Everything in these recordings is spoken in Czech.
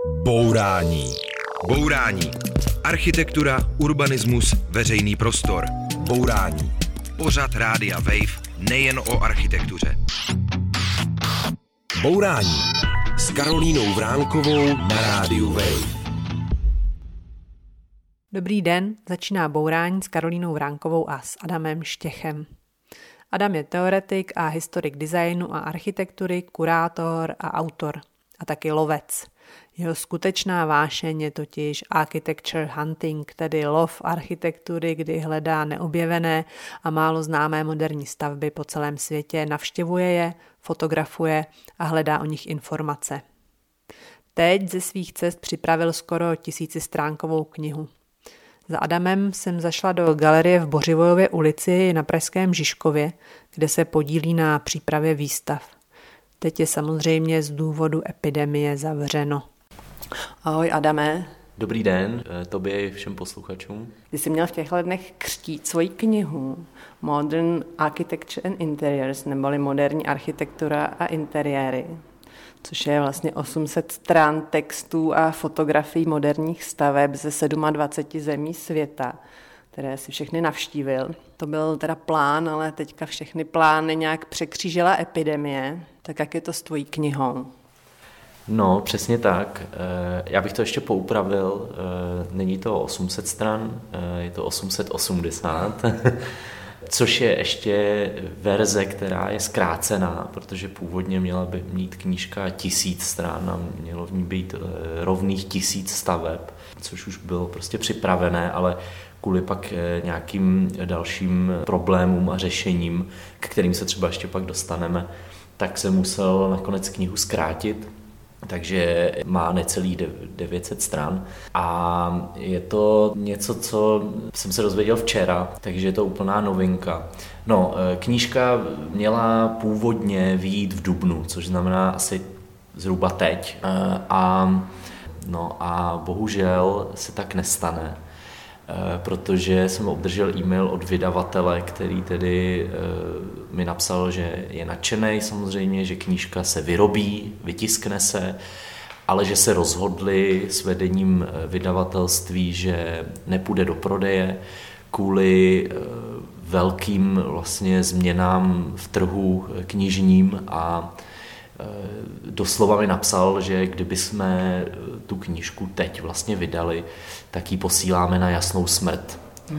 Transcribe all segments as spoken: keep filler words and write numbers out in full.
Bourání. Bourání. Architektura, urbanismus, veřejný prostor. Bourání. Pořad Rádia Wave nejen o architektuře. Bourání s Karolínou Vránkovou na Rádiu Wave. Dobrý den, začíná Bourání s Karolínou Vránkovou a s Adamem Štěchem. Adam je teoretik a historik designu a architektury, kurátor a autor. A taky lovec. Jeho skutečná vášeň je totiž architecture hunting, tedy lov architektury, kdy hledá neobjevené a málo známé moderní stavby po celém světě, navštěvuje je, fotografuje a hledá o nich informace. Teď ze svých cest připravil skoro tisícistránkovou knihu. Za Adamem jsem zašla do galerie v Bořivojově ulici na pražském Žižkově, kde se podílí na přípravě výstav. Teď je samozřejmě z důvodu epidemie zavřeno. Ahoj Adame. Dobrý den, tobě i všem posluchačům. Ty jsi měl v těchto dnech křtít svoji knihu Modern Architecture and Interiors, neboli moderní architektura a interiéry, což je vlastně osm set stran textů a fotografií moderních staveb ze dvacet sedm zemí světa, které si všechny navštívil. To byl teda plán, ale teďka všechny plány nějak překřížila epidemie. Tak jak je to s tvojí knihou? No, přesně tak. Já bych to ještě poupravil. Není to osm set stran, je to osm set osmdesát, což je ještě verze, která je zkrácená, protože původně měla by mít knížka tisíc stran a mělo v ní být rovných tisíc staveb, což už bylo prostě připravené, ale kvůli pak nějakým dalším problémům a řešením, k kterým se třeba ještě pak dostaneme, tak se musel nakonec knihu zkrátit, takže má necelých devět set stran a je to něco, co jsem se dozvěděl včera, takže je to úplná novinka. No, knížka měla původně vyjít v dubnu, což znamená asi zhruba teď a, no, a bohužel se tak nestane, protože jsem obdržel e-mail od vydavatele, který tedy mi napsal, že je nadšenej samozřejmě, že knížka se vyrobí, vytiskne se, ale že se rozhodli s vedením vydavatelství, že nepůjde do prodeje kvůli velkým vlastně změnám v trhu knižním a doslova mi napsal, že kdyby jsme tu knížku teď vlastně vydali, tak ji posíláme na jasnou smrt. Mm-hmm.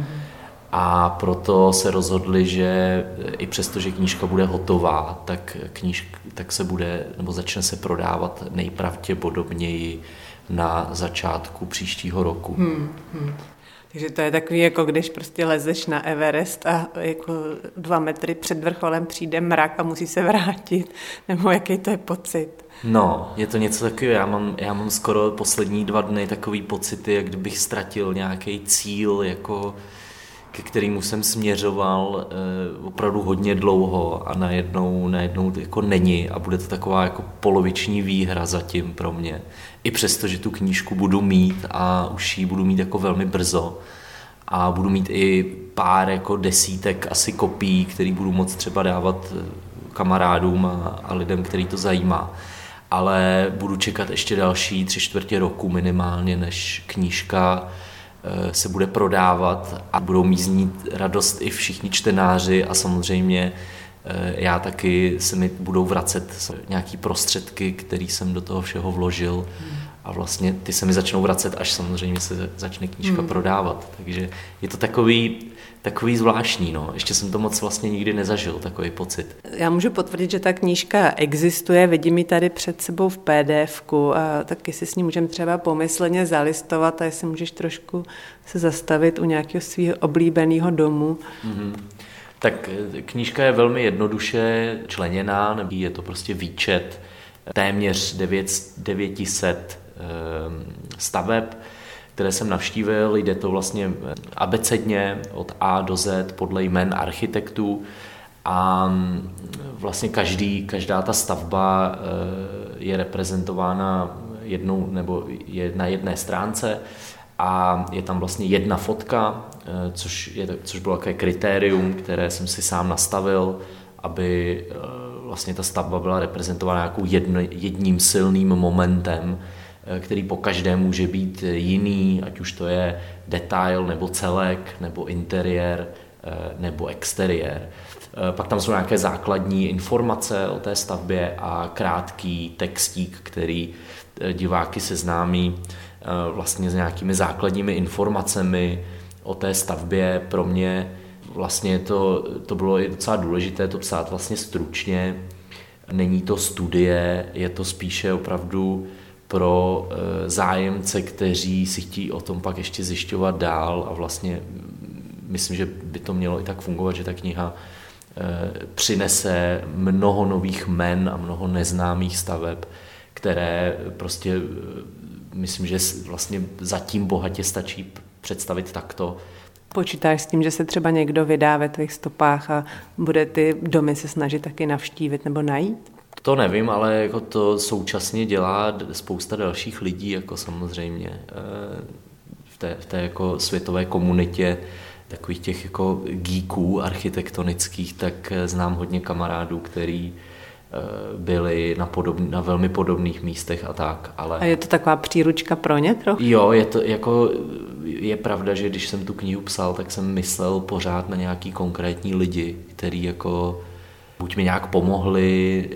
A proto se rozhodli, že i přesto, že knížka bude hotová, tak, knížka, tak se bude, nebo začne se prodávat nejpravděpodobněji na začátku příštího roku. Hmm, hmm. Takže to je takový, jako když prostě lezeš na Everest a jako dva metry před vrcholem přijde mrak a musí se vrátit, nebo jaký to je pocit? No, je to něco takového, já mám, já mám skoro poslední dva dny takový pocity, jak kdybych ztratil nějaký cíl, jako ke kterému jsem směřoval eh, opravdu hodně dlouho a najednou, najednou jako není a bude to taková jako poloviční výhra zatím pro mě. I přesto, že tu knížku budu mít a už ji budu mít jako velmi brzo a budu mít i pár jako desítek asi kopií, který budu moct třeba dávat kamarádům a, a lidem, který to zajímá. Ale budu čekat ještě další tři čtvrtě roku minimálně, než knížka se bude prodávat a budou mít z ní radost i všichni čtenáři a samozřejmě já taky se mi budou vracet nějaký prostředky, které jsem do toho všeho vložil a vlastně ty se mi začnou vracet, až samozřejmě se začne knížka hmm. prodávat. Takže je to takový, takový zvláštní, no. Ještě jsem to moc vlastně nikdy nezažil, takový pocit. Já můžu potvrdit, že ta knížka existuje, vidím ji tady před sebou v pé dé efku, a tak jestli s ní můžeme třeba pomyslně zalistovat a jestli můžeš trošku se zastavit u nějakého svého oblíbeného domu. Mm-hmm. Tak knížka je velmi jednoduše členěná, nebo je to prostě výčet téměř devět set staveb, které jsem navštívil. Jde to vlastně abecedně od A do Z podle jmen architektů a vlastně každý, každá ta stavba je reprezentována jednou nebo je na jedné stránce a je tam vlastně jedna fotka, což, je, což bylo také kritérium, které jsem si sám nastavil, aby vlastně ta stavba byla reprezentována jako jedno, jedním silným momentem který po každé může být jiný, ať už to je detail nebo celek, nebo interiér, nebo exteriér. Pak tam jsou nějaké základní informace o té stavbě a krátký textík, který diváky seznámí vlastně s nějakými základními informacemi o té stavbě. Pro mě vlastně to, to bylo docela důležité to psát vlastně stručně. Není to studie, je to spíše opravdu pro zájemce, kteří si chtějí o tom pak ještě zjišťovat dál a vlastně myslím, že by to mělo i tak fungovat, že ta kniha přinese mnoho nových jmen a mnoho neznámých staveb, které prostě myslím, že vlastně zatím bohatě stačí představit takto. Počítáš s tím, že se třeba někdo vydá ve tvých stopách a bude ty domy se snažit taky navštívit nebo najít? To nevím, ale jako to současně dělá spousta dalších lidí, jako samozřejmě v té, v té jako světové komunitě takových těch jako geeků architektonických, tak znám hodně kamarádů, který byli na, podobný, na velmi podobných místech a tak. Ale... A je to taková příručka pro ně trochu? Jo, je to jako, je pravda, že když jsem tu knihu psal, tak jsem myslel pořád na nějaký konkrétní lidi, který jako buď mi nějak pomohli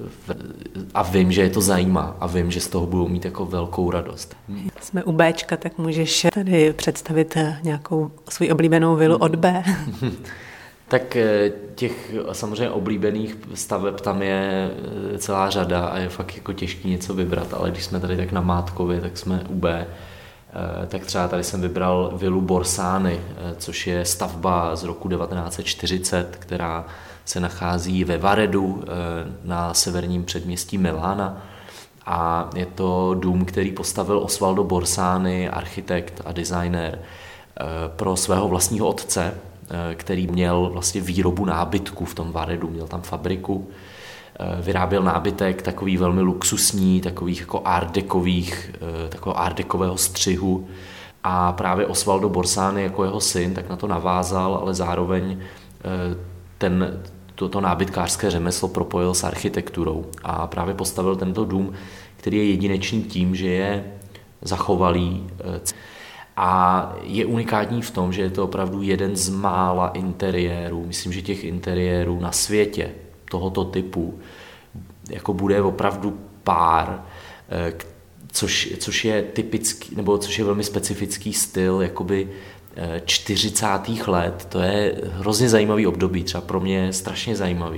a vím, že je to zajímá a vím, že z toho budou mít jako velkou radost. Jsme u Béčka, tak můžeš tady představit nějakou svou oblíbenou vilu od B. Tak těch samozřejmě oblíbených staveb tam je celá řada a je fakt jako těžký něco vybrat, ale když jsme tady tak na Mátkově, tak jsme u B. Tak třeba tady jsem vybral vilu Borsány, což je stavba z roku devatenáct set čtyřicet, která se nachází ve Varedu na severním předměstí Milána. A je to dům, který postavil Osvaldo Borsani, architekt a designér, pro svého vlastního otce, který měl vlastně výrobu nábytku v tom Varedu, měl tam fabriku, vyráběl nábytek takový velmi luxusní, takových jako artdekových, takového artdekového střihu a právě Osvaldo Borsani jako jeho syn tak na to navázal, ale zároveň ten, toto nábytkářské řemeslo propojil s architekturou a právě postavil tento dům, který je jedinečný tím, že je zachovalý a je unikátní v tom, že je to opravdu jeden z mála interiérů, myslím, že těch interiérů na světě tohoto typu jako bude opravdu pár, což, což je typický, nebo což je velmi specifický styl jakoby čtyřicátých let, to je hrozně zajímavý období, třeba pro mě strašně zajímavý.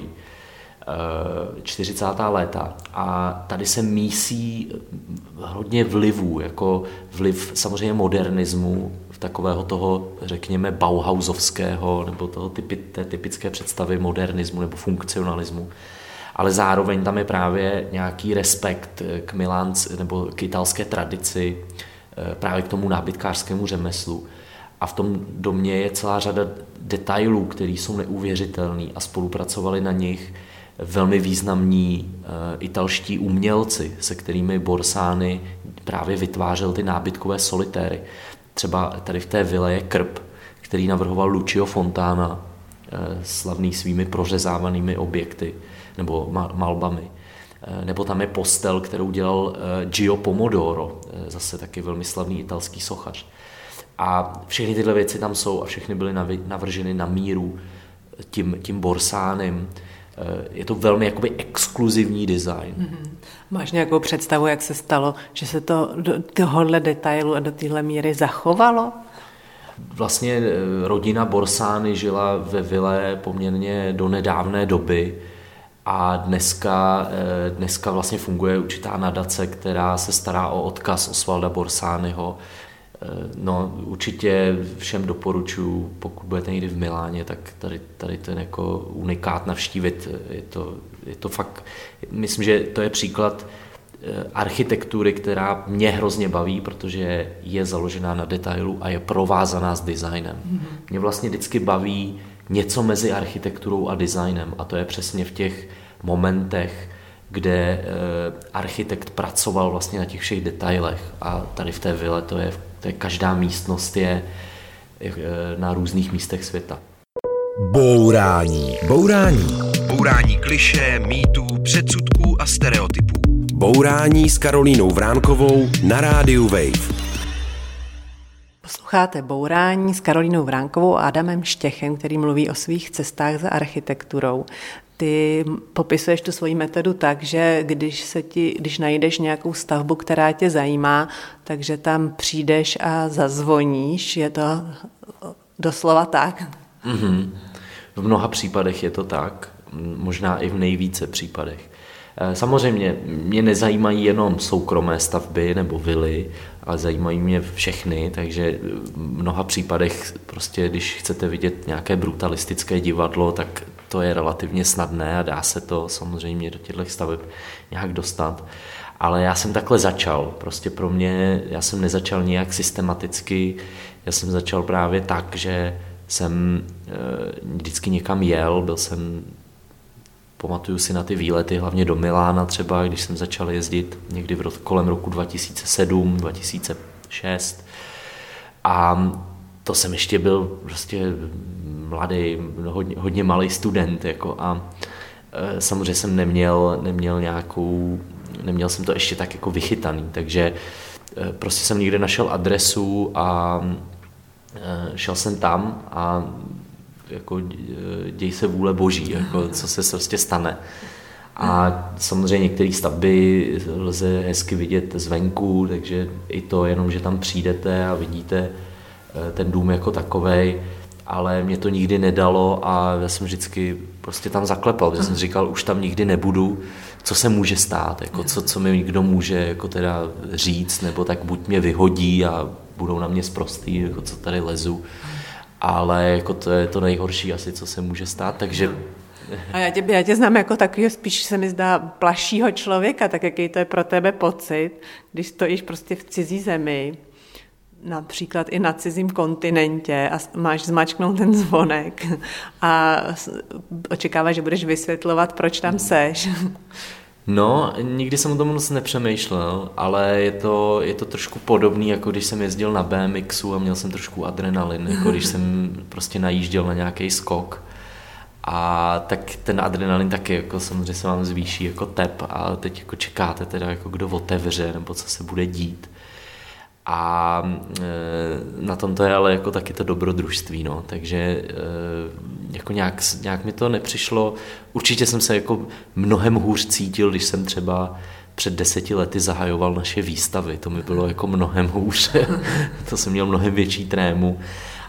čtyřicátá léta a tady se mísí hodně vlivů, jako vliv samozřejmě modernismu, v takového toho, řekněme, bauhausovského, nebo toho typi, té typické představy modernismu nebo funkcionalismu, ale zároveň tam je právě nějaký respekt k Milánc, nebo k italské tradici, právě k tomu nábytkářskému řemeslu. A v tom domě je celá řada detailů, které jsou neuvěřitelné a spolupracovali na nich velmi významní uh, italští umělci, se kterými Borsani právě vytvářel ty nábytkové solitéry. Třeba tady v té vile je krb, který navrhoval Lucio Fontana, uh, slavný svými prořezávanými objekty nebo ma- malbami. Uh, nebo tam je postel, kterou dělal uh, Gio Pomodoro, uh, zase taky velmi slavný italský sochař. A všechny tyhle věci tam jsou a všechny byly navrženy na míru tím, tím Borsánem. Je to velmi jakoby exkluzivní design. Mm-hmm. Máš nějakou představu, jak se stalo, že se to do tohohle detailu a do téhle míry zachovalo? Vlastně rodina Borsani žila ve vile poměrně do nedávné doby a dneska, dneska vlastně funguje určitá nadace, která se stará o odkaz Osvalda Borsaniho. No, určitě všem doporučuji, pokud budete někdy v Miláně, tak tady, tady ten jako unikát navštívit. Je to, je to fakt, myslím, že to je příklad architektury, která mě hrozně baví, protože je založená na detailu a je provázaná s designem. Mm-hmm. Mě vlastně vždycky baví něco mezi architekturou a designem a to je přesně v těch momentech, kde eh, architekt pracoval vlastně na těch všech detailech a tady v té vile to je, to je každá místnost je eh, na různých místech světa. Bourání. Bourání. Bourání klišé, mýtů, předsudků a stereotypů. Bourání s Karolínou Vránkovou na rádiu Wave. Posloucháte Bourání s Karolínou Vránkovou a Adamem Štěchem, který mluví o svých cestách za architekturou. Ty popisuješ tu svoji metodu tak, že když, se ti, když najdeš nějakou stavbu, která tě zajímá, takže tam přijdeš a zazvoníš. Je to doslova tak? Mm-hmm. V mnoha případech je to tak, možná i v nejvíce případech. Samozřejmě mě nezajímají jenom soukromé stavby nebo vily, ale zajímají mě všechny, takže v mnoha případech prostě, když chcete vidět nějaké brutalistické divadlo, tak to je relativně snadné a dá se to samozřejmě do těchto staveb nějak dostat. Ale já jsem takhle začal, prostě pro mě, já jsem nezačal nějak systematicky, já jsem začal právě tak, že jsem vždycky někam jel, byl jsem, pamatuju si na ty výlety, hlavně do Milána třeba, když jsem začal jezdit někdy v roku, kolem roku dva tisíce sedm, dva tisíce šest. A to jsem ještě byl prostě mladý, hodně, hodně malý student. Jako, a e, samozřejmě jsem neměl, neměl nějakou, neměl jsem to ještě tak jako vychytaný, takže e, prostě jsem někde našel adresu a e, šel jsem tam a jako děj se vůle boží, jako co se prostě stane. A samozřejmě některé stavby lze hezky vidět zvenku, takže i to jenom, že tam přijdete a vidíte ten dům jako takovej, ale mě to nikdy nedalo a já jsem vždycky prostě tam zaklepal, protože jsem říkal, už tam nikdy nebudu, co se může stát, jako co, co mi někdo může jako teda říct, nebo tak buď mě vyhodí a budou na mě sprostý, jako co tady lezu. Ale jako to je to nejhorší asi, co se může stát, takže... A já tě, já tě znám jako takového, spíš se mi zdá, plašího člověka, tak jaký to je pro tebe pocit, když stojíš prostě v cizí zemi, například i na cizím kontinentě a máš zmačknout ten zvonek a očekáváš, že budeš vysvětlovat, proč tam seš. No, nikdy jsem o tom moc nepřemýšlel, ale je to, je to trošku podobný, jako když jsem jezdil na bé em exu a měl jsem trošku adrenalin, jako když jsem prostě najížděl na nějaký skok. A tak ten adrenalin taky jako samozřejmě se vám zvýší jako tep a teď jako čekáte teda, jako kdo otevře nebo co se bude dít. A e, na tom to je ale jako taky to dobrodružství, no, takže e, jako nějak, nějak mi to nepřišlo. Určitě jsem se jako mnohem hůř cítil, když jsem třeba před deseti lety zahajoval naše výstavy, to mi bylo jako mnohem hůř, to jsem měl mnohem větší trému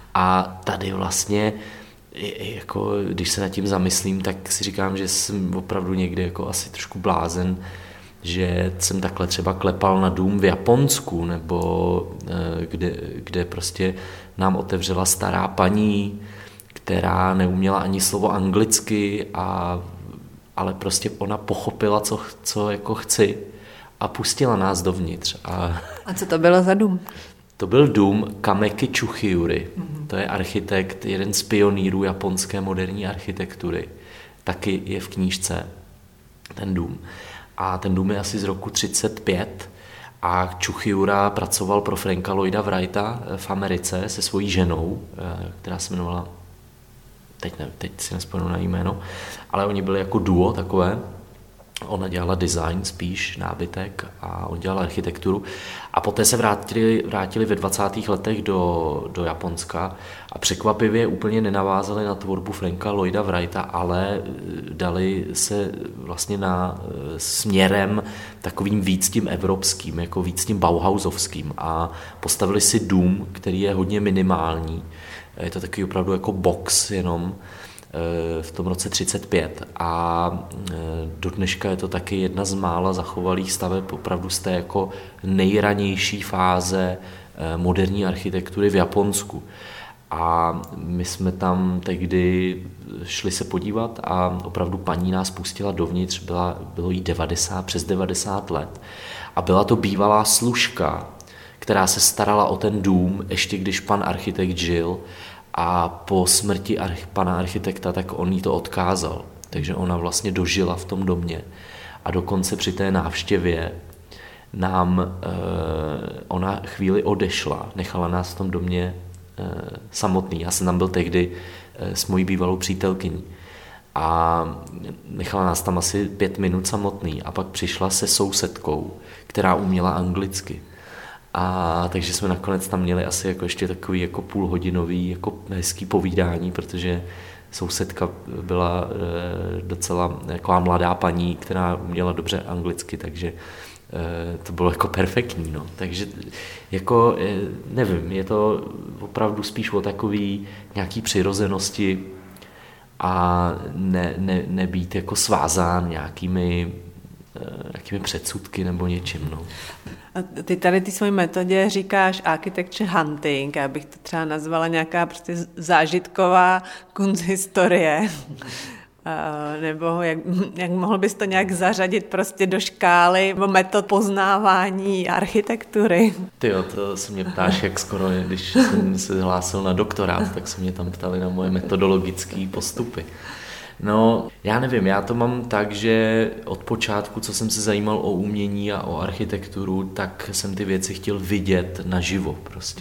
a tady vlastně jako, když se nad tím zamyslím, tak si říkám, že jsem opravdu někdy jako asi trošku blázen, že jsem takhle třeba klepal na dům v Japonsku, nebo kde, kde prostě nám otevřela stará paní, která neuměla ani slovo anglicky, a, ale prostě ona pochopila, co, co jako chci a pustila nás dovnitř. A, a co to bylo za dům? To byl dům Kameki Chuchiuri. Mm-hmm. To je architekt, jeden z pionýrů japonské moderní architektury. Taky je v knížce ten dům. A ten dům je asi z roku třicet pět a Chuchiura pracoval pro Franka Lloyda Wrighta v Americe se svojí ženou, která se jmenovala, teď, ne, teď si nespomenu na jméno, ale oni byli jako duo takové. Ona dělala design spíš, nábytek, a on dělal architekturu. A poté se vrátili, vrátili ve dvacátých letech do, do Japonska a překvapivě úplně nenavázali na tvorbu Franka Lloyda Wrighta, ale dali se vlastně na směrem takovým víc tím evropským, jako víc tím bauhausovským, a postavili si dům, který je hodně minimální. Je to takový opravdu jako box jenom, v tom roce třicet pět, a do dneška je to taky jedna z mála zachovalých staveb opravdu z té jako nejranější fáze moderní architektury v Japonsku. A my jsme tam tehdy šli se podívat a opravdu paní nás pustila dovnitř, byla, bylo jí devadesát, přes devadesát let, a byla to bývalá služka, která se starala o ten dům, ještě když pan architekt žil, a po smrti arch, pana architekta, tak on jí to odkázal. Takže ona vlastně dožila v tom domě. A dokonce při té návštěvě nám e, ona chvíli odešla, nechala nás v tom domě e, samotný. Já jsem tam byl tehdy e, s mojí bývalou přítelkyní. a nechala nás tam asi pět minut samotný a pak přišla se sousedkou, která uměla anglicky. A takže jsme nakonec tam měli asi jako ještě takový jako půlhodinový jako hezký povídání, protože sousedka byla docela jako mladá paní, která uměla dobře anglicky, takže to bylo jako perfektní. No. Takže jako nevím, je to opravdu spíš o takový nějaký přirozenosti a ne, ne, nebýt jako svázán nějakými, nějakými předsudky nebo něčím. No. A ty tady ty svojí metodě říkáš architecture hunting, já bych to třeba nazvala nějaká prostě zážitková kunsthistorie. Nebo jak, jak mohl bys to nějak zařadit prostě do škály metod poznávání architektury? Tyjo, to se mě ptáš, jak skoro, když jsem se hlásil na doktorát, tak se mě tam ptali na moje metodologické postupy. No, já nevím, já to mám tak, že od počátku, co jsem se zajímal o umění a o architekturu, tak jsem ty věci chtěl vidět naživo prostě.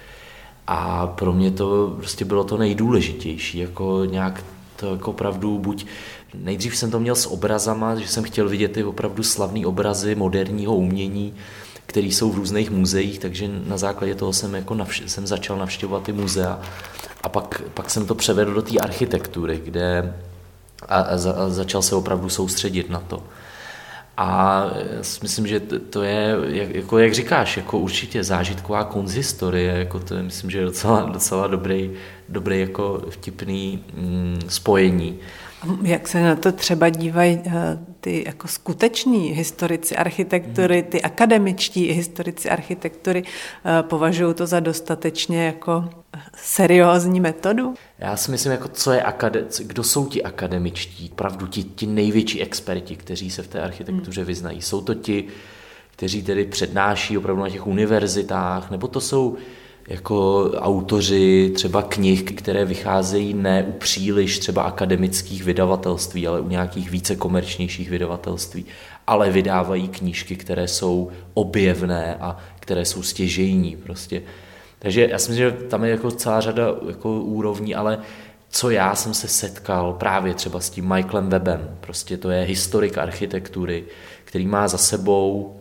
A pro mě to prostě bylo to nejdůležitější, jako nějak to jako opravdu buď, nejdřív jsem to měl s obrazama, že jsem chtěl vidět ty opravdu slavné obrazy moderního umění, které jsou v různých muzeích, takže na základě toho jsem, jako navš- jsem začal navštěvovat ty muzea a pak, pak jsem to převedl do té architektury, kde a, a, za, a začal se opravdu soustředit na to. A myslím, že to, to je, jak, jako jak říkáš, jako určitě zážitková kunsthistorie, jako to je, myslím, že je docela, docela dobrý, dobrý jako vtipný mm, spojení. Jak se na to třeba dívají ty jako skuteční historici architektury, ty akademičtí historici architektury, považují to za dostatečně jako seriózní metodu? Já si myslím, jako co je akade- kdo jsou ti akademičtí, opravdu ti, ti největší experti, kteří se v té architektuře hmm. vyznají. Jsou to ti, kteří tedy přednáší opravdu na těch univerzitách, nebo to jsou jako autoři třeba knih, které vycházejí ne u příliš třeba akademických vydavatelství, ale u nějakých více komerčnějších vydavatelství, ale vydávají knížky, které jsou objevné a které jsou stěžejní prostě. Takže já si myslím, že tam je jako celá řada jako úrovní, ale co já jsem se setkal právě třeba s tím Michaelem Webbem, prostě to je historik architektury, který má za sebou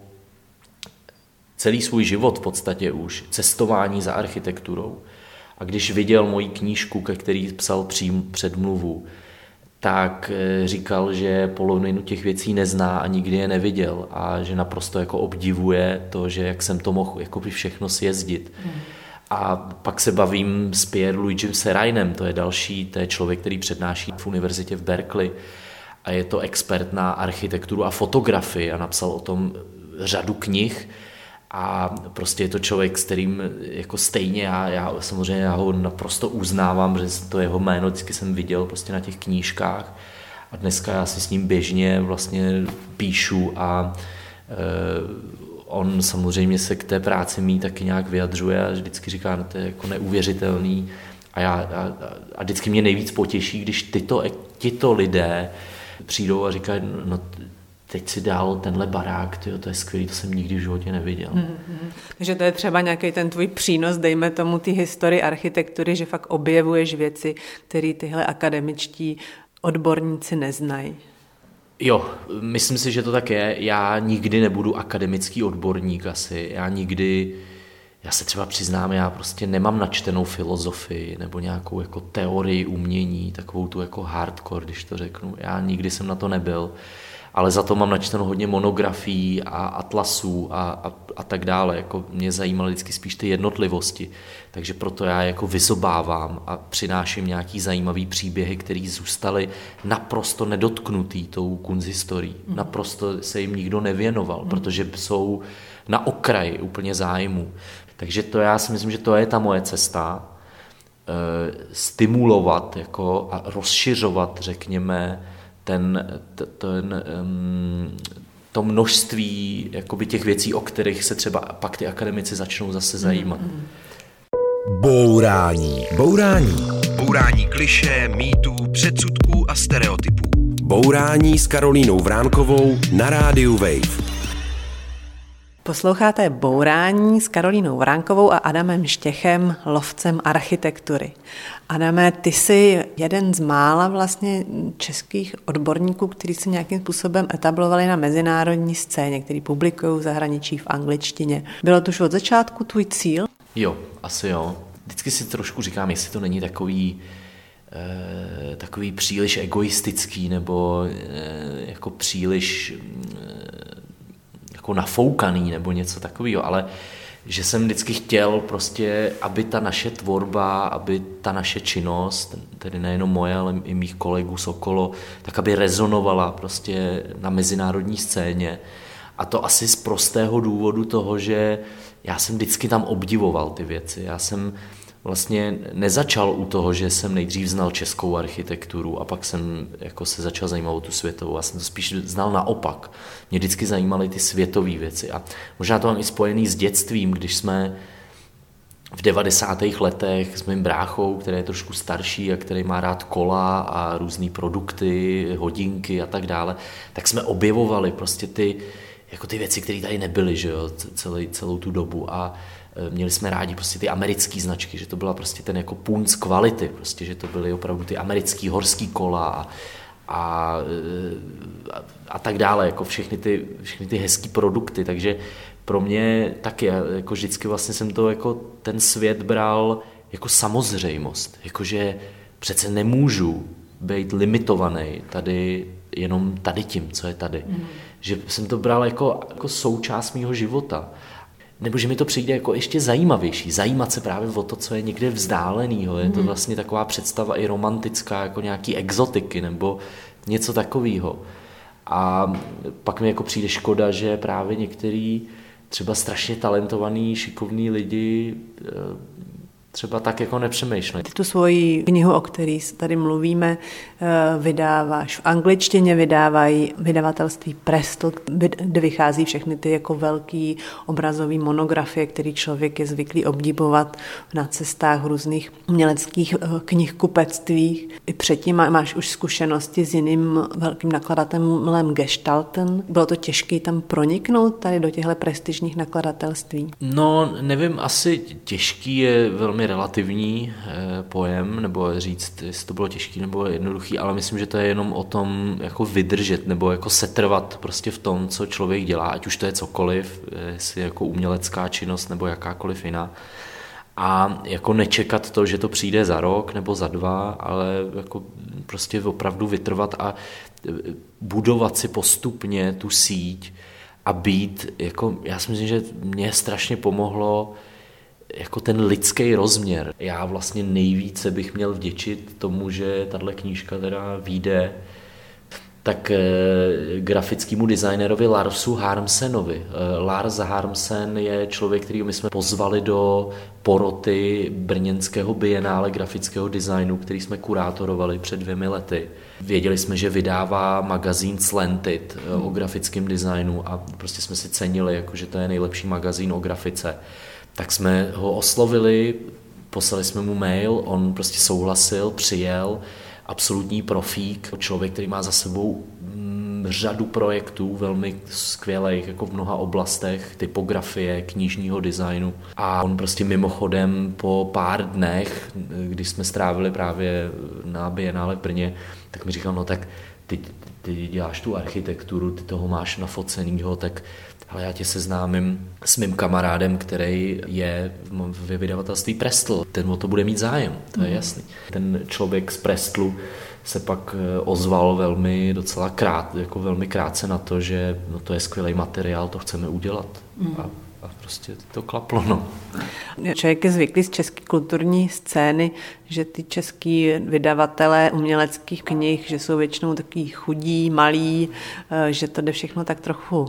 celý svůj život v podstatě už cestování za architekturou. A když viděl moji knížku, ke který psal přím předmluvu, tak říkal, že polovinu těch věcí nezná a nikdy je neviděl a že naprosto jako obdivuje to, že jak jsem to mohl jako všechno sjezdit. Hmm. A pak se bavím s Pierre-Luigim Serainem, to je další, to je člověk, který přednáší v univerzitě v Berkeley a je to expert na architekturu a fotografii a napsal o tom řadu knih. A prostě je to člověk, s kterým jako stejně já, já samozřejmě já ho naprosto uznávám, že to jeho jméno vždycky jsem viděl prostě na těch knížkách a dneska já si s ním běžně vlastně píšu a e, on samozřejmě se k té práci mý taky nějak vyjadřuje a vždycky říká, no to je jako neuvěřitelný a, já, a, a vždycky mě nejvíc potěší, když tyto, tyto lidé přijdou a říkají, no teď si dal tenhle barák, tyjo, to je skvělý, to jsem nikdy v životě neviděl. Mm-hmm. Takže to je třeba nějaký ten tvůj přínos, dejme tomu ty historii architektury, že fakt objevuješ věci, které tyhle akademičtí odborníci neznají. Jo, myslím si, že to tak je. Já nikdy nebudu akademický odborník asi. Já nikdy, já se třeba přiznám, já prostě nemám načtenou filozofii nebo nějakou jako teorii umění, takovou tu jako hardcore, když to řeknu. Já nikdy jsem na to nebyl. Ale za to mám načteno hodně monografií a atlasů a, a, a tak dále. Jako mě zajímaly vždycky spíš ty jednotlivosti. Takže proto já jako vyzobávám a přináším nějaký zajímavý příběhy, které zůstaly naprosto nedotknutý tou kunsthistorií. Mm. Naprosto se jim nikdo nevěnoval, mm. protože jsou na okraji úplně zájmu. Takže to já si myslím, že to je ta moje cesta. E, stimulovat jako a rozšiřovat, řekněme, ten, ten, um, to množství jakoby těch věcí, o kterých se třeba pak ty akademici začnou zase zajímat. Bourání. Bourání. Bourání klišé, mýtů, předsudků a stereotypů. Bourání s Karolínou Vránkovou na rádiu Wave. Posloucháte Bourání s Karolínou Vránkovou a Adamem Štěchem, lovcem architektury. Adame, ty jsi jeden z mála vlastně českých odborníků, kteří se nějakým způsobem etablovali na mezinárodní scéně, který publikují v zahraničí v angličtině. Bylo to už od začátku tvůj cíl? Jo, asi jo. Vždycky si trošku říkám, jestli to není takový, eh, takový příliš egoistický nebo eh, jako příliš eh, jako nafoukaný nebo něco takového, ale že jsem vždycky chtěl prostě, aby ta naše tvorba, aby ta naše činnost, tedy nejenom moje, ale i mých kolegů z okolo, tak aby rezonovala prostě na mezinárodní scéně. A to asi z prostého důvodu toho, že já jsem vždycky tam obdivoval ty věci. Já jsem vlastně nezačal u toho, že jsem nejdřív znal českou architekturu a pak jsem jako se začal zajímat o tu světovou. Já jsem to spíš znal naopak. Mě vždycky zajímaly ty světové věci. A možná to mám i spojený s dětstvím, když jsme v devadesátých letech s mým bráchou, který je trošku starší a který má rád kola a různé produkty, hodinky a tak dále, tak jsme objevovali prostě ty, jako ty věci, které tady nebyly, že jo, celý, celou tu dobu. A měli jsme rádi prostě ty americké značky, že to byla prostě ten jako punc kvality, prostě, že to byly opravdu ty americký horský kola a, a, a, a tak dále, jako všechny ty, všechny ty hezký produkty, takže pro mě taky, jako vždycky vlastně jsem to jako ten svět bral jako samozřejmost, jakože přece nemůžu být limitovaný tady jenom tady tím, co je tady, mm. že jsem to bral jako, jako součást mýho života. Nebo že mi to přijde jako ještě zajímavější, zajímat se právě o to, co je někde vzdálenýho. Je to vlastně taková představa i romantická, jako nějaký exotiky nebo něco takového. A pak mi jako přijde škoda, že právě některý třeba strašně talentovaný, šikovný lidi třeba tak jako nepřemýšlej. Ty tu svoji knihu, o které tady mluvíme, vydáváš v angličtině, vydávají vydavatelství Prestl, kde vychází všechny ty jako velký obrazový monografie, který člověk je zvyklý obdivovat na cestách v různých uměleckých knihkupectvích. I předtím máš už zkušenosti s jiným velkým nakladatelem Gestalten. Bylo to těžké tam proniknout tady do těchto prestižních nakladatelství? No, nevím, asi těžký je velmi relativní eh, pojem, nebo říct, jestli to bylo těžký nebo jednoduchý, ale myslím, že to je jenom o tom jako vydržet nebo jako setrvat prostě v tom, co člověk dělá, ať už to je cokoliv, jestli jako umělecká činnost nebo jakákoliv jiná. A jako nečekat to, že to přijde za rok nebo za dva, ale jako prostě opravdu vytrvat a budovat si postupně tu síť a být, jako já si myslím, že mě strašně pomohlo jako ten lidský rozměr. Já vlastně nejvíce bych měl vděčit tomu, že tahle knížka teda vyjde, tak e, grafickému designerovi Larsu Harmsenovi. E, Lars Harmsen je člověk, kterýho my jsme pozvali do poroty brněnského bienále grafického designu, který jsme kurátorovali před dvěmi lety. Věděli jsme, že vydává magazín Slanted e, o grafickém designu a prostě jsme si cenili, jako, že to je nejlepší magazín o grafice. Tak jsme ho oslovili, poslali jsme mu mail, on prostě souhlasil, přijel, absolutní profík, člověk, který má za sebou mm, řadu projektů velmi skvělých, jako v mnoha oblastech, typografie, knižního designu. A on prostě mimochodem po pár dnech, když jsme strávili právě na Bienále v Brně, tak mi říkal, no tak ty, ty děláš tu architekturu, ty toho máš nafocenýho, tak ale já tě seznámím s mým kamarádem, který je ve vydavatelství Prestl. Ten o to bude mít zájem, to je jasný. Ten člověk z Prestlu se pak ozval velmi docela krát, jako velmi krátce na to, že no to je skvělý materiál, to chceme udělat. Mm. A, a prostě to klaplo, no. Člověk je zvyklý z české kulturní scény, že ty český vydavatelé uměleckých knih, že jsou většinou takový chudí, malí, že to jde všechno tak trochu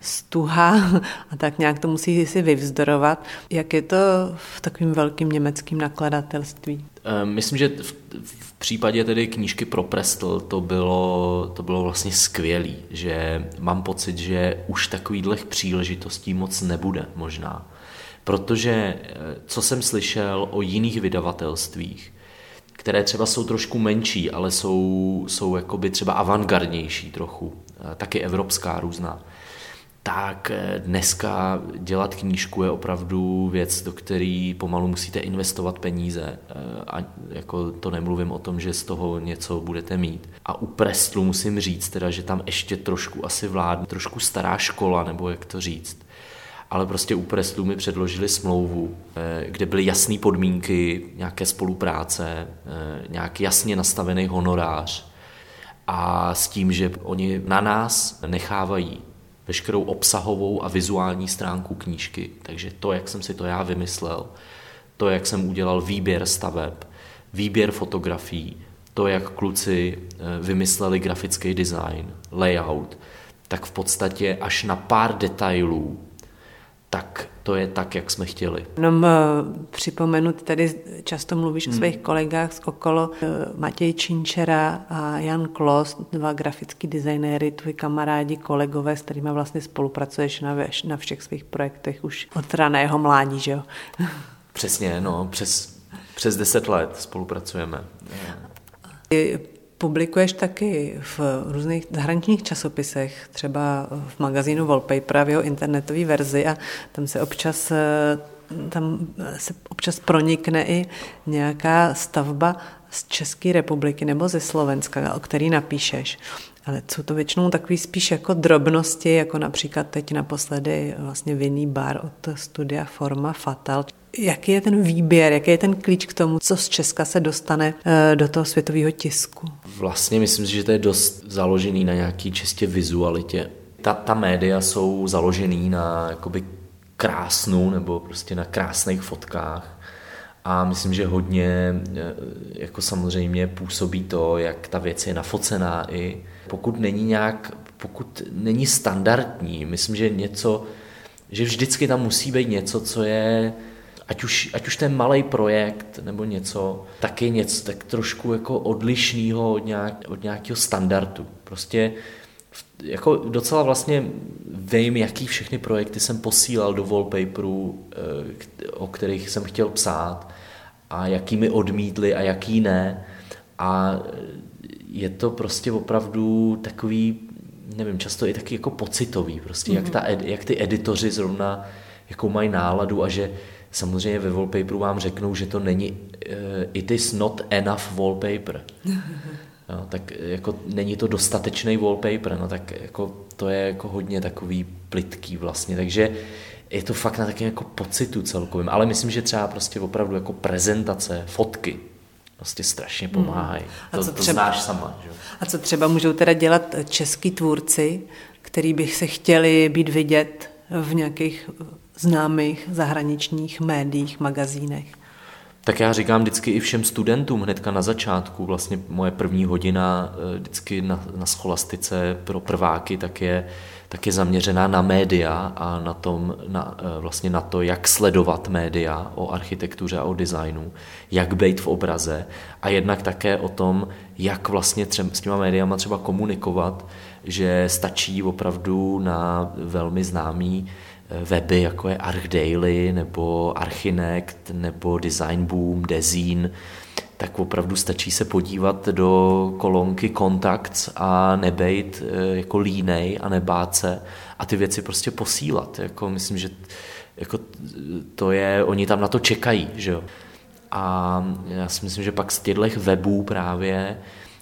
stuha a tak nějak to musí si vyvzdorovat. Jak je to v takovým velkým německým nakladatelství? Myslím, že v, v případě tedy knížky pro Prestl to bylo, to bylo vlastně skvělý, že mám pocit, že už takových příležitostí moc nebude možná. Protože co jsem slyšel o jiných vydavatelstvích, které třeba jsou trošku menší, ale jsou, jsou jakoby třeba avantgardnější trochu, taky evropská různá, tak dneska dělat knížku je opravdu věc, do které pomalu musíte investovat peníze. A jako to nemluvím o tom, že z toho něco budete mít. A u Prestlu musím říct teda, že tam ještě trošku asi vládne, trošku stará škola, nebo jak to říct. Ale prostě u Prestlu mi předložili smlouvu, kde byly jasné podmínky, nějaké spolupráce, nějak jasně nastavený honorář a s tím, že oni na nás nechávají veškerou obsahovou a vizuální stránku knížky. Takže to, jak jsem si to já vymyslel, to, jak jsem udělal výběr staveb, výběr fotografií, to, jak kluci vymysleli grafický design, layout, tak v podstatě až na pár detailů, tak to je tak, jak jsme chtěli. Jenom připomenu, tady často mluvíš hmm. o svých kolegách z okolo, Matěj Činčera a Jan Klos, dva grafický designéry, tvoji kamarádi, kolegové, s kterými vlastně spolupracuješ na, veš, na všech svých projektech už od raného mládí, že jo? Přesně, no, přes, přes deset let spolupracujeme. Publikuješ taky v různých zahraničních časopisech, třeba v magazínu Wallpaper, v jeho internetové verzi a tam se občas, tam se občas pronikne i nějaká stavba z České republiky nebo ze Slovenska, o který napíšeš. Ale jsou to většinou takový spíš jako drobnosti, jako například teď naposledy vlastně vinný bar od studia Forma Fatal. Jaký je ten výběr, jaký je ten klíč k tomu, co z Česka se dostane do toho světového tisku? Vlastně myslím si, že to je dost založený na nějaký čistě vizualitě. Ta, ta média jsou založený na jakoby krásnu nebo prostě na krásných fotkách. A myslím, že hodně jako samozřejmě působí to, jak ta věc je nafocená i pokud není nějak, pokud není standardní. Myslím, že něco, že vždycky tam musí být něco, co je, ať už, ať už ten malej projekt nebo něco, tak je něco tak trošku jako odlišnýho od, nějak, od nějakého standardu. Prostě jako docela vlastně vím, jaký všechny projekty jsem posílal do Wallpaperu, o kterých jsem chtěl psát a jaký mi odmítli a jaký ne. A je to prostě opravdu takový, nevím, často i taky jako pocitový, prostě, mm-hmm. jak, ta, jak ty editoři zrovna jakou mají náladu a že samozřejmě ve Wallpaperu vám řeknou, že to není uh, it is not enough wallpaper. No, tak jako není to dostatečný wallpaper, no tak jako to je jako hodně takový plytký vlastně, takže je to fakt na takém jako pocitu celkovým, ale myslím, že třeba prostě opravdu jako prezentace, fotky prostě strašně pomáhají. Hmm. To, to znáš sama. Že? A co třeba můžou teda dělat český tvůrci, který by se chtěli být vidět v nějakých známých zahraničních médiích, magazínech? Tak já říkám vždycky i všem studentům hnedka na začátku, vlastně moje první hodina vždycky na, na scholastice pro prváky, tak je, tak je zaměřená na média a na, tom, na, vlastně na to, jak sledovat média o architektuře a o designu, jak být v obraze a jednak také o tom, jak vlastně třeba, s těma médiama třeba komunikovat, že stačí opravdu na velmi známý weby, jako je ArchDaily nebo Archinect nebo Design Boom, Dezín, tak opravdu stačí se podívat do kolonky Contacts a nebejt jako línej a nebát se a ty věci prostě posílat. Jako myslím, že jako to je, oni tam na to čekají, že jo. A já si myslím, že pak z těchto webů právě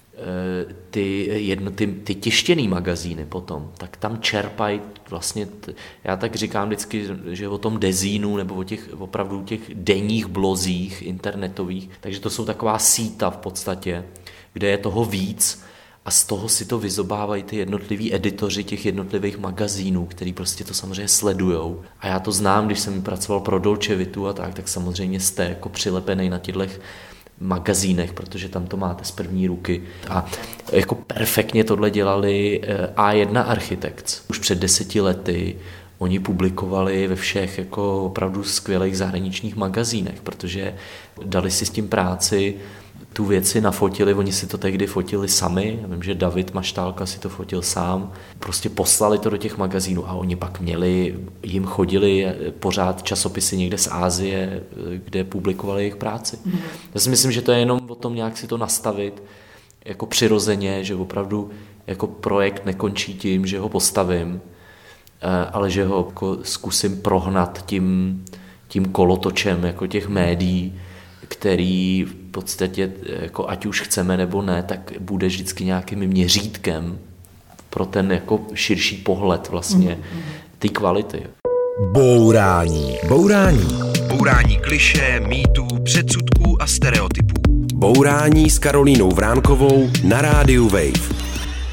ty, jedno, ty, ty tištěný magazíny potom, tak tam čerpají vlastně, já tak říkám vždycky, že o tom dezínu nebo o těch opravdu těch denních blozích internetových, takže to jsou taková síta v podstatě, kde je toho víc a z toho si to vyzobávají ty jednotliví editoři těch jednotlivých magazínů, který prostě to samozřejmě sledujou. A já to znám, když jsem pracoval pro Dolce Vitu a tak, tak samozřejmě jste jako přilepený na těchto magazínech, protože tam to máte z první ruky. A jako perfektně tohle dělali á jedna Architects. Už před deseti lety oni publikovali ve všech jako opravdu skvělých zahraničních magazínech, protože dali si s tím práci, tu věci nafotili, oni si to tehdy fotili sami, já vím, že David Maštálka si to fotil sám, prostě poslali to do těch magazínů a oni pak měli, jim chodili pořád časopisy někde z Asie, kde publikovali jejich práci. Mm. Já si myslím, že to je jenom o tom nějak si to nastavit jako přirozeně, že opravdu jako projekt nekončí tím, že ho postavím, ale že ho jako zkusím prohnat tím, tím kolotočem jako těch médií, který v podstatě, jako ať už chceme nebo ne, tak bude vždycky nějakým měřítkem pro ten jako širší pohled vlastně té kvality. Bourání. Bourání. Bourání klišé, mýtů, předsudků a stereotypů. Bourání s Karolínou Vránkovou na rádiu Wave.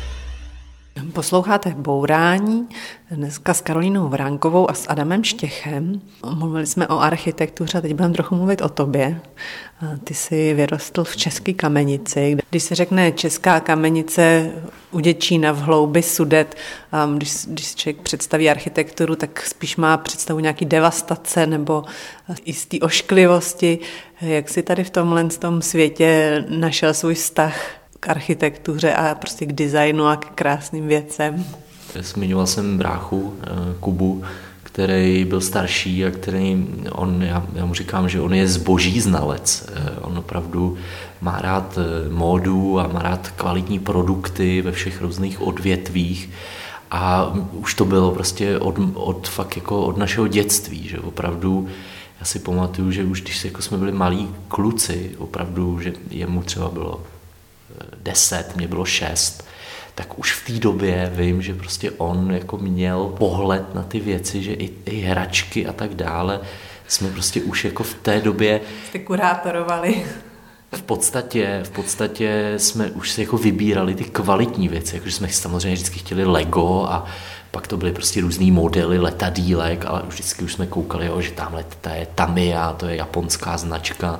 Posloucháte Bourání, dneska s Karolínou Vránkovou a s Adamem Štěchem. Mluvili jsme o architektuře, teď budeme trochu mluvit o tobě. Ty jsi vyrostl v České Kamenici. Když se řekne Česká Kamenice u Děčína v hloubi Sudet, když, když člověk představí architekturu, tak spíš má představu nějaký devastace nebo jistý ošklivosti. Jak jsi tady v tomhle tom světě našel svůj vztah k architektuře a prostě k designu a k krásným věcem? Zmiňoval jsem bráchu Kubu, který byl starší a který, on, já, já mu říkám, že on je zboží znalec. On opravdu má rád módu a má rád kvalitní produkty ve všech různých odvětvích a už to bylo prostě od, od, fakt jako od našeho dětství, že opravdu já si pamatuju, že už když jako jsme byli malí kluci, opravdu, že jemu třeba bylo deset, mě bylo šest, tak už v té době vím, že prostě on jako měl pohled na ty věci, že i, i hračky a tak dále jsme prostě už jako v té době jste kurátorovali. V podstatě, v podstatě jsme už si jako vybírali ty kvalitní věci, jakože jsme samozřejmě vždycky chtěli Lego a pak to byly prostě různý modely letadýlek, ale už vždycky už jsme koukali, jo, že tamhle to je Tamiya, to je japonská značka.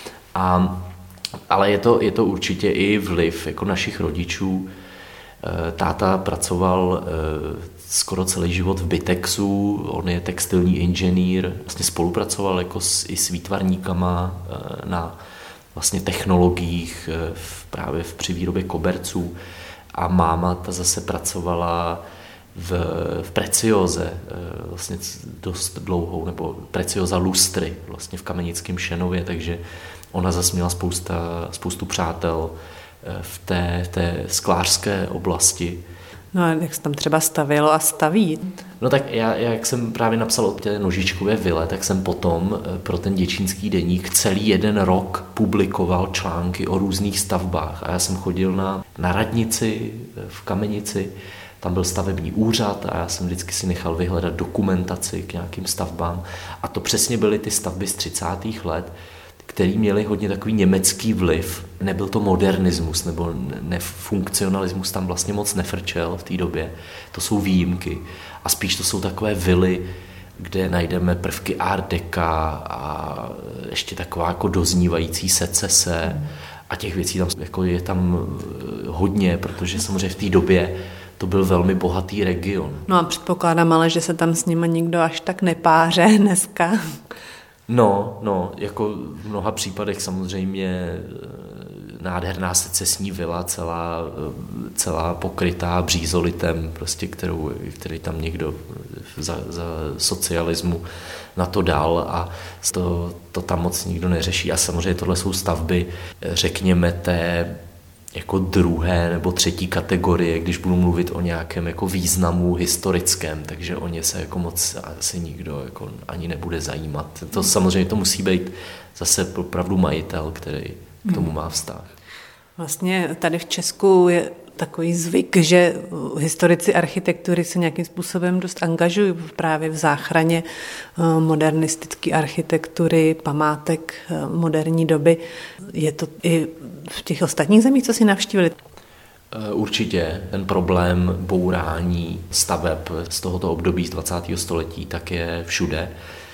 A ale je to, je to určitě i vliv jako našich rodičů. Táta pracoval skoro celý život v Bitexu, on je textilní inženýr, vlastně spolupracoval jako s, i s výtvarníkama na vlastně technologiích v, právě v, při výrobě koberců a máma ta zase pracovala v, v Precioze vlastně dost dlouhou, nebo Precioza lustry vlastně v Kamenickém Šenově, takže ona zase měla spousta, spoustu přátel v té, v té sklářské oblasti. No a jak se tam třeba stavělo a staví? No tak já, jak jsem právě napsal o té nožičkové vile, tak jsem potom pro ten Děčínský deník celý jeden rok publikoval články o různých stavbách. A já jsem chodil na, na radnici v Kamenici, tam byl stavební úřad a já jsem vždycky si nechal vyhledat dokumentaci k nějakým stavbám. A to přesně byly ty stavby z třicátých let, který měli hodně takový německý vliv. Nebyl to modernismus nebo ne, funkcionalismus tam vlastně moc nefrčel v té době. To jsou výjimky. A spíš to jsou takové vily, kde najdeme prvky art deca a ještě taková jako doznívající secese. A těch věcí tam jako je tam hodně, protože samozřejmě v té době to byl velmi bohatý region. No a předpokládám ale, že se tam s nimi nikdo až tak nepáře dneska. No, no, jako v mnoha případech samozřejmě nádherná secesní vila, celá, celá pokrytá břízolitem, prostě kterou, který tam někdo za, za socialismu na to dal a to, to tam moc nikdo neřeší. A samozřejmě tohle jsou stavby, řekněme, té jako druhé nebo třetí kategorie, když budu mluvit o nějakém jako významu historickém, takže o ně se jako moc asi nikdo jako ani nebude zajímat. To samozřejmě to musí být zase opravdu majitel, který k tomu má vztah. Vlastně tady v Česku je takový zvyk, že historici architektury se nějakým způsobem dost angažují právě v záchraně modernistické architektury, památek moderní doby. Je to i v těch ostatních zemích, co si navštívili? Určitě ten problém bourání staveb z tohoto období z dvacátého století tak je všude.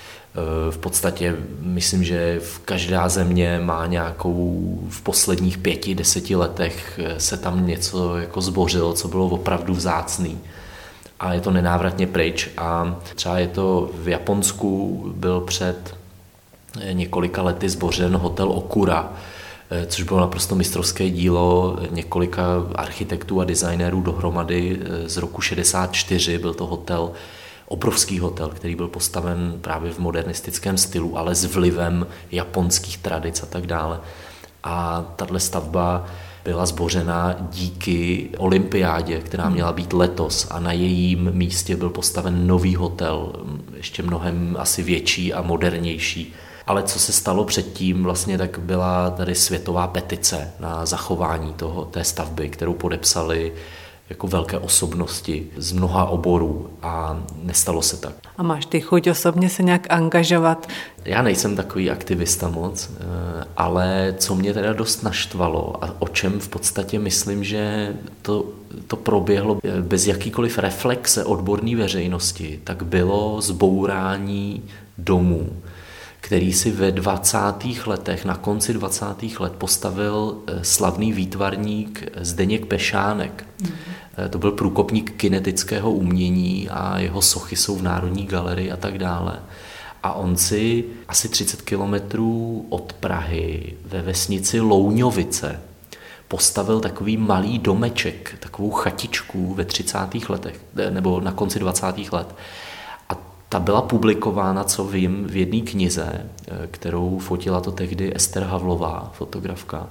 V podstatě myslím, že v každá země má nějakou, v posledních pěti, deseti letech se tam něco jako zbořilo, co bylo opravdu vzácný. A je to nenávratně pryč. A třeba je to v Japonsku, byl před několika lety zbořen hotel Okura, což bylo naprosto mistrovské dílo několika architektů a designérů dohromady z roku šedesát čtyři. Byl to hotel, obrovský hotel, který byl postaven právě v modernistickém stylu, ale s vlivem japonských tradic a tak dále. A tato stavba byla zbořena díky olympiádě, která měla být letos a na jejím místě byl postaven nový hotel, ještě mnohem asi větší a modernější. Ale co se stalo předtím, vlastně tak byla tady světová petice na zachování toho, té stavby, kterou podepsali jako velké osobnosti z mnoha oborů a nestalo se tak. A máš ty chuť osobně se nějak angažovat? Já nejsem takový aktivista moc, ale co mě teda dost naštvalo a o čem v podstatě myslím, že to, to proběhlo bez jakýkoliv reflexe odborné veřejnosti, tak bylo zbourání domů, který si ve dvacátých letech, na konci dvacátých let postavil slavný výtvarník Zdeněk Pešánek. Mm. To byl průkopník kinetického umění a jeho sochy jsou v Národní galerii a tak dále. A on si asi třicet kilometrů od Prahy ve vesnici Louňovice postavil takový malý domeček, takovou chatičku ve třicátých letech, nebo na konci dvacátých let. A ta byla publikována, co vím, v jedné knize, kterou fotila to tehdy Ester Havlová, fotografka.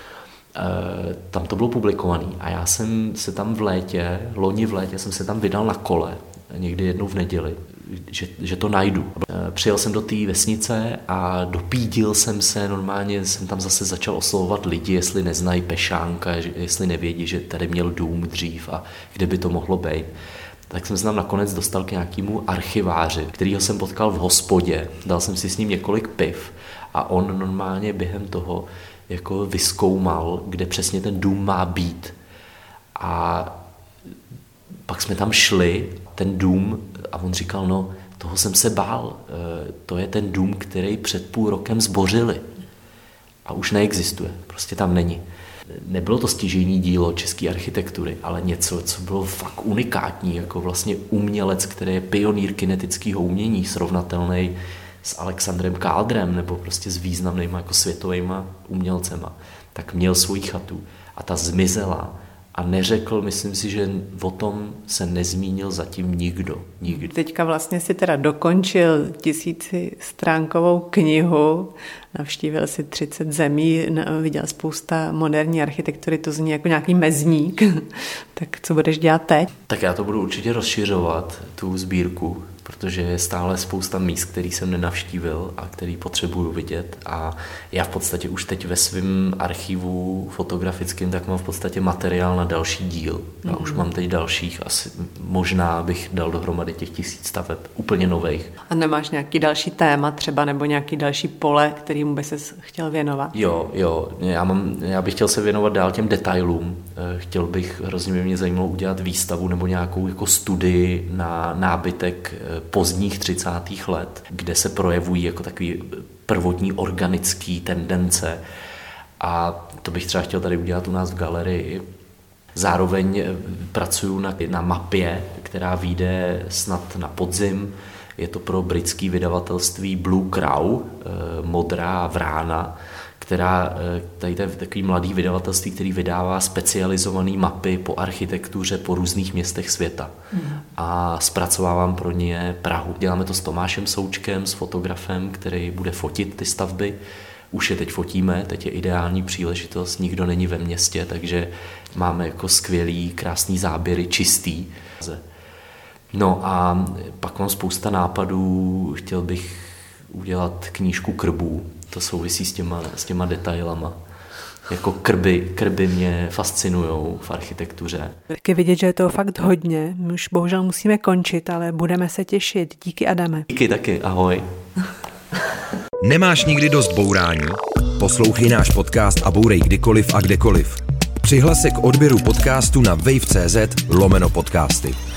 Tam to bylo publikované a já jsem se tam v létě, loni v létě jsem se tam vydal na kole, někdy jednou v neděli, že, že to najdu. Přijel jsem do té vesnice a dopídil jsem se, normálně jsem tam zase začal oslovovat lidi, jestli neznají Pešánka, jestli nevědí, že tady měl dům dřív a kde by to mohlo být. Tak jsem se tam nakonec dostal k nějakému archiváři, kterýho jsem potkal v hospodě, dal jsem si s ním několik piv a on normálně během toho jako vyzkoumal, kde přesně ten dům má být. A pak jsme tam šli, ten dům, a on říkal, no, toho jsem se bál, to je ten dům, který před půl rokem zbořili. A už neexistuje, prostě tam není. Nebylo to stěžejní dílo české architektury, ale něco, co bylo fakt unikátní, jako vlastně umělec, který je pionýr kinetického umění, srovnatelný s Alexandrem Kádrem nebo prostě s významnýma jako světovýma umělcema, tak měl svoji chatu a ta zmizela a neřekl, myslím si, že o tom se nezmínil zatím nikdo. nikdo. Teďka vlastně si teda dokončil tisícistránkovou knihu, navštívil si třicet zemí, viděl spousta moderní architektury, to zní jako nějaký mezník. Tak co budeš dělat teď? Tak já to budu určitě rozšiřovat, tu sbírku, protože je stále spousta míst, který jsem nenavštívil a který potřebuju vidět a já v podstatě už teď ve svém archivu fotografickém tak mám v podstatě materiál na další díl. A mm. už mám teď dalších, asi možná bych dal dohromady těch tisíc staveb, úplně nových. A nemáš nějaký další téma třeba nebo nějaký další pole, kterýmu by ses chtěl věnovat? Jo, jo, já, mám, já bych chtěl se věnovat dál těm detailům. Chtěl bych, hrozně by mě zajímalo udělat výstavu nebo nějakou jako studii na nábytek pozdních třicátých let, kde se projevují jako takový prvotní organický tendence a to bych třeba chtěl tady udělat u nás v galerii. Zároveň pracuju na, na mapě, která vyjde snad na podzim. Je to pro britské vydavatelství Blue Crow, modrá vrána, která, tady to je takový mladý vydavatelství, který vydává specializované mapy po architektuře po různých městech světa. Mm. A zpracovávám pro ně Prahu. Děláme to s Tomášem Součkem, s fotografem, který bude fotit ty stavby. Už je teď fotíme, teď je ideální příležitost, nikdo není ve městě, takže máme jako skvělý, krásný záběry, čistý. No a pak mám spousta nápadů, chtěl bych udělat knížku krbů, to souvisí s těma, s těma detailama. Jako krby, krby mě fascinujou v architektuře. Tak je vidět, že je toho fakt hodně. My už bohužel musíme končit, ale budeme se těšit. Díky, Adame. Díky taky, ahoj. Nemáš nikdy dost bourání? Poslouchej náš podcast a bourej kdykoliv a kdekoliv. Přihlas se k odběru podcastu na wave tečka cz lomeno podcasty.